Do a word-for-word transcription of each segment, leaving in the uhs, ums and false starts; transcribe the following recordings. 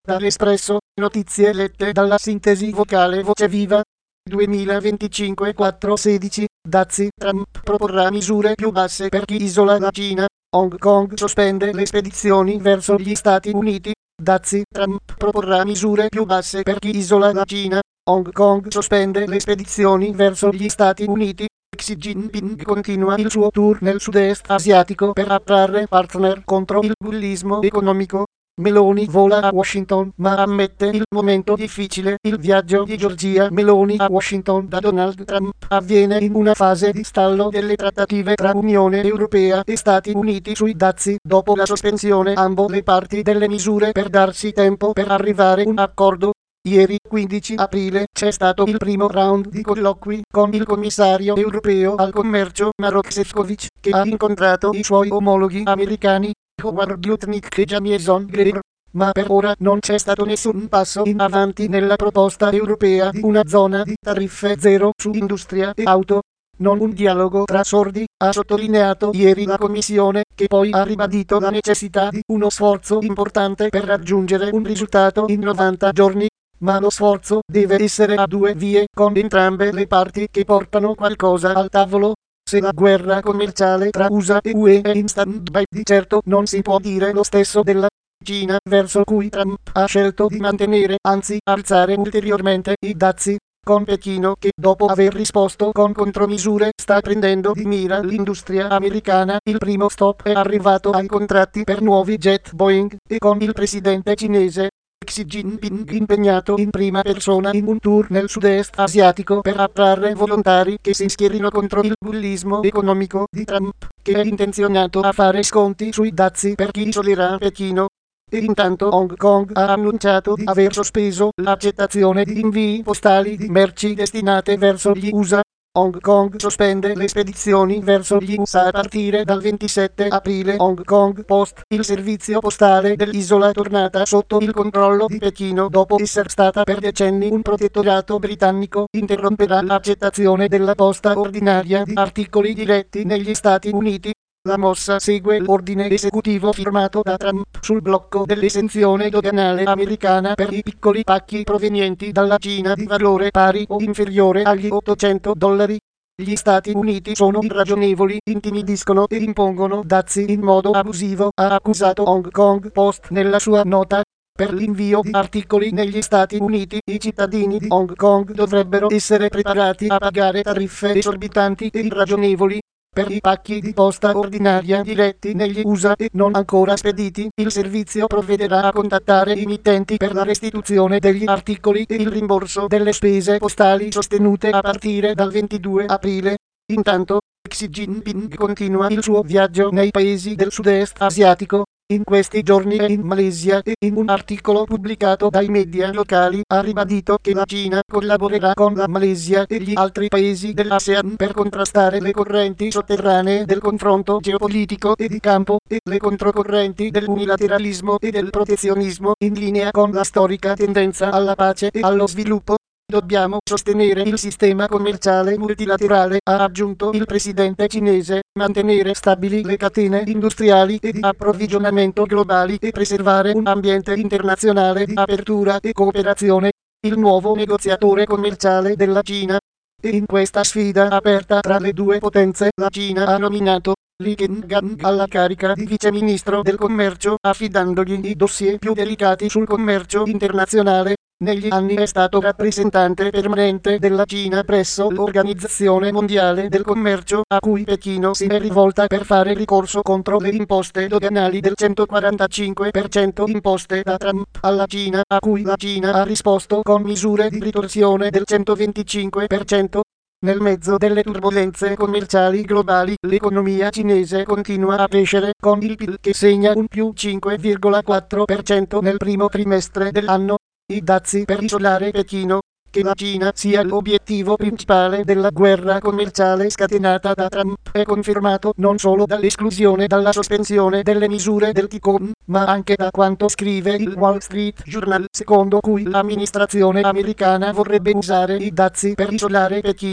Dall'Espresso, notizie lette dalla sintesi vocale Voce Viva. duemilaventicinque quattro sedici, Dazi, Trump proporrà misure più basse per chi isola la Cina. Hong Kong sospende le spedizioni verso gli Stati Uniti. Dazi, Trump proporrà misure più basse per chi isola la Cina. Hong Kong sospende le spedizioni verso gli Stati Uniti. Xi Jinping continua il suo tour nel sud-est asiatico per attrarre partner contro il bullismo economico. Meloni vola a Washington ma ammette il momento difficile. Il viaggio di Giorgia Meloni a Washington da Donald Trump avviene in una fase di stallo delle trattative tra Unione Europea e Stati Uniti sui dazi, dopo la sospensione ambo le parti delle misure per darsi tempo per arrivare a un accordo. Ieri, quindici aprile, c'è stato il primo round di colloqui con il commissario europeo al commercio Maroš Šefčovič, che ha incontrato i suoi omologhi americani, Howard Lutnick e Jamieson Greer, ma per ora non c'è stato nessun passo in avanti nella proposta europea di una zona di tariffe zero su industria e auto. Non un dialogo tra sordi, ha sottolineato ieri la Commissione, che poi ha ribadito la necessità di uno sforzo importante per raggiungere un risultato in novanta giorni. Ma lo sforzo deve essere a due vie, con entrambe le parti che portano qualcosa al tavolo. Se la guerra commerciale tra U S A e U E è in stand-by, di certo non si può dire lo stesso della Cina, verso cui Trump ha scelto di mantenere, anzi alzare ulteriormente i dazi. Con Pechino che, dopo aver risposto con contromisure, sta prendendo di mira l'industria americana. Il primo stop è arrivato ai contratti per nuovi jet Boeing, e con il presidente cinese Xi Jinping impegnato in prima persona in un tour nel sud-est asiatico per attrarre volontari che si schierino contro il bullismo economico di Trump, che è intenzionato a fare sconti sui dazi per chi isolerà Pechino. E intanto Hong Kong ha annunciato di aver sospeso l'accettazione di invii postali di merci destinate verso gli U S A. Hong Kong sospende le spedizioni verso gli U S A a partire dal ventisette aprile. Hong Kong Post, il servizio postale dell'isola tornata sotto il controllo di Pechino dopo essere stata per decenni un protettorato britannico, interromperà l'accettazione della posta ordinaria di articoli diretti negli Stati Uniti. La mossa segue l'ordine esecutivo firmato da Trump sul blocco dell'esenzione doganale americana per i piccoli pacchi provenienti dalla Cina di valore pari o inferiore agli ottocento dollari. Gli Stati Uniti sono irragionevoli, intimidiscono e impongono dazi in modo abusivo, ha accusato Hong Kong Post nella sua nota. Per l'invio di articoli negli Stati Uniti, i cittadini di Hong Kong dovrebbero essere preparati a pagare tariffe esorbitanti e irragionevoli. Per i pacchi di posta ordinaria diretti negli U S A e non ancora spediti, il servizio provvederà a contattare i mittenti per la restituzione degli articoli e il rimborso delle spese postali sostenute a partire dal ventidue aprile. Intanto, Xi Jinping continua il suo viaggio nei paesi del sud-est asiatico. In questi giorni è in Malesia e in un articolo pubblicato dai media locali ha ribadito che la Cina collaborerà con la Malesia e gli altri paesi dell'ASEAN per contrastare le correnti sotterranee del confronto geopolitico e di campo e le controcorrenti dell'unilateralismo e del protezionismo, in linea con la storica tendenza alla pace e allo sviluppo. Dobbiamo sostenere il sistema commerciale multilaterale, ha aggiunto il presidente cinese, mantenere stabili le catene industriali e di approvvigionamento globali e preservare un ambiente internazionale di apertura e cooperazione. Il nuovo negoziatore commerciale della Cina. E in questa sfida aperta tra le due potenze, la Cina ha nominato Li Keqiang alla carica di viceministro del commercio, affidandogli i dossier più delicati sul commercio internazionale. Negli anni è stato rappresentante permanente della Cina presso l'Organizzazione Mondiale del Commercio, a cui Pechino si è rivolta per fare ricorso contro le imposte doganali del centoquarantacinque per cento imposte da Trump alla Cina, a cui la Cina ha risposto con misure di ritorsione del centoventicinque per cento. Nel mezzo delle turbolenze commerciali globali, l'economia cinese continua a crescere, con il P I L che segna un più cinque virgola quattro per cento nel primo trimestre dell'anno. I dazi per isolare Pechino. Che la Cina sia l'obiettivo principale della guerra commerciale scatenata da Trump è confermato non solo dall'esclusione dalla sospensione delle misure del T I C O M, ma anche da quanto scrive il Wall Street Journal, secondo cui l'amministrazione americana vorrebbe usare i dazi per isolare Pechino.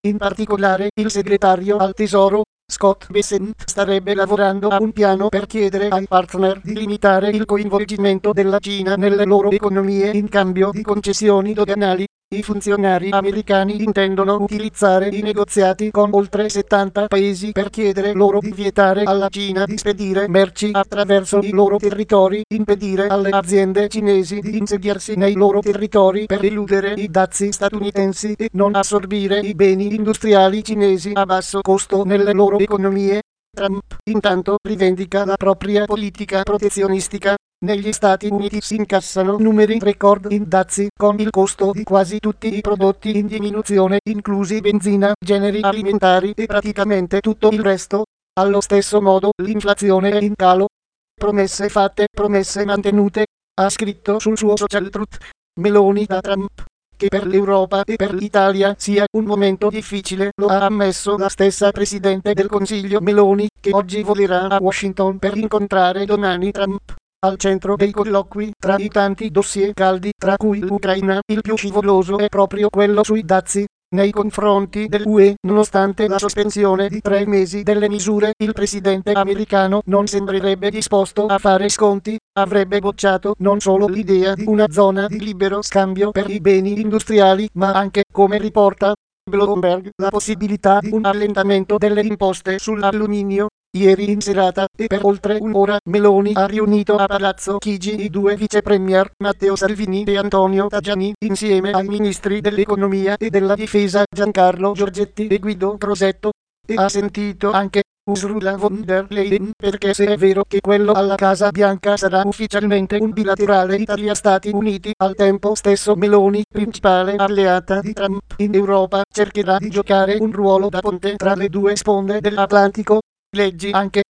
In particolare, il segretario al Tesoro, Scott Bessent, starebbe lavorando a un piano per chiedere ai partner di limitare il coinvolgimento della Cina nelle loro economie in cambio di concessioni doganali. I funzionari americani intendono utilizzare i negoziati con oltre settanta paesi per chiedere loro di vietare alla Cina di spedire merci attraverso i loro territori, impedire alle aziende cinesi di insediarsi nei loro territori per eludere i dazi statunitensi e non assorbire i beni industriali cinesi a basso costo nelle loro economie. Trump, intanto, rivendica la propria politica protezionistica. Negli Stati Uniti si incassano numeri record in dazi, con il costo di quasi tutti i prodotti in diminuzione, inclusi benzina, generi alimentari e praticamente tutto il resto. Allo stesso modo, l'inflazione è in calo. Promesse fatte, promesse mantenute, ha scritto sul suo social Truth Meloni da Trump. Che per l'Europa e per l'Italia sia un momento difficile, lo ha ammesso la stessa Presidente del Consiglio Meloni, che oggi volerà a Washington per incontrare domani Trump. Al centro dei colloqui, tra i tanti dossier caldi, tra cui l'Ucraina, il più scivoloso è proprio quello sui dazi nei confronti dell'U E. Nonostante la sospensione di tre mesi delle misure, il presidente americano non sembrerebbe disposto a fare sconti. Avrebbe bocciato non solo l'idea di una zona di libero scambio per i beni industriali, ma anche, come riporta Bloomberg, la possibilità di un allentamento delle imposte sull'alluminio. Ieri in serata, e per oltre un'ora, Meloni ha riunito a Palazzo Chigi i due vice premier, Matteo Salvini e Antonio Tajani, insieme ai ministri dell'economia e della difesa Giancarlo Giorgetti e Guido Crosetto, e ha sentito anche Ursula von der Leyen, perché se è vero che quello alla Casa Bianca sarà ufficialmente un bilaterale Italia-Stati Uniti, al tempo stesso Meloni, principale alleata di Trump in Europa, cercherà di giocare un ruolo da ponte tra le due sponde dell'Atlantico. Leggi anche